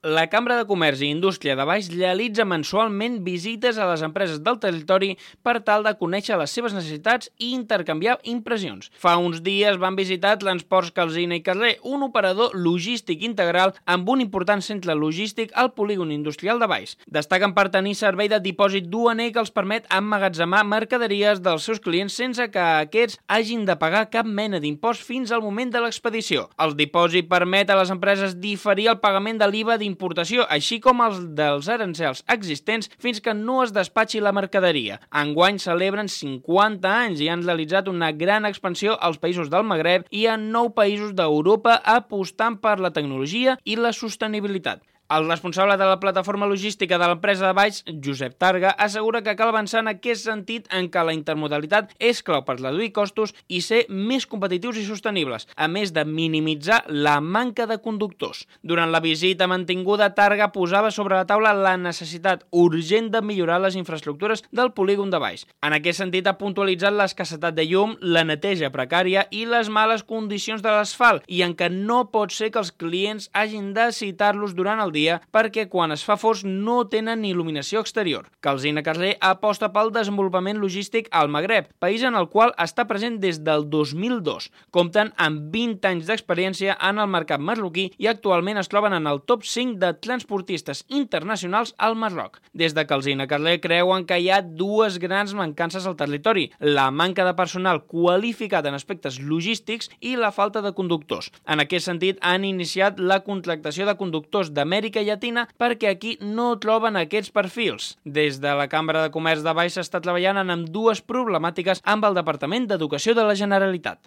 La Cambra de Comerç i Indústria de Baix realitza mensualment visites a les empreses del territori per tal de conèixer les seves necessitats i intercanviar impressions. Fa uns dies van visitar Transports Calsina i Carrer, un operador logístic integral amb un important centre logístic al polígon industrial de Baix. Destaquen per tenir servei de dipòsit duaner que els permet emmagatzemar mercaderies dels seus clients sense que aquests hagin de pagar cap mena d'impost fins al moment de l'expedició. El dipòsit permet a les empreses diferir el pagament de l'IVA d'importació, així com els dels arancels existents fins que no es despatxi la mercaderia. Enguany celebren 50 anys i han realitzat una gran expansió als països del Magreb i a 9 països d'Europa apostant per la tecnologia i la sostenibilitat. El responsable de la plataforma logística de l'empresa de Baix, Josep Targa, assegura que cal avançar en aquest sentit en què la intermodalitat és clau per reduir costos i ser més competitius i sostenibles, a més de minimitzar la manca de conductors. Durant la visita mantinguda, Targa posava sobre la taula la necessitat urgent de millorar les infraestructures del polígon de Baix. En aquest sentit, ha puntualitzat l'escassetat de llum, la neteja precària i les males condicions de l'asfalt, i en què no pot ser que els clients hagin de citar-los durant el dia perquè quan es fa fosc no tenen il·luminació exterior. Calsina Carrer aposta pel desenvolupament logístic al Magreb, país en el qual està present des del 2002. Compten amb 20 anys d'experiència en el mercat marroquí i actualment es troben en el top 5 de transportistes internacionals al Marroc. Des de Calsina Carrer creuen que hi ha dues grans mancances al territori: la manca de personal qualificat en aspectes logístics i la falta de conductors. En aquest sentit, han iniciat la contractació de conductors d'Amèrica Llatina perquè aquí no troben aquests perfils. Des de la Cambra de Comerç de Baix s'està treballant en ambdues problemàtiques amb el Departament d'Educació de la Generalitat.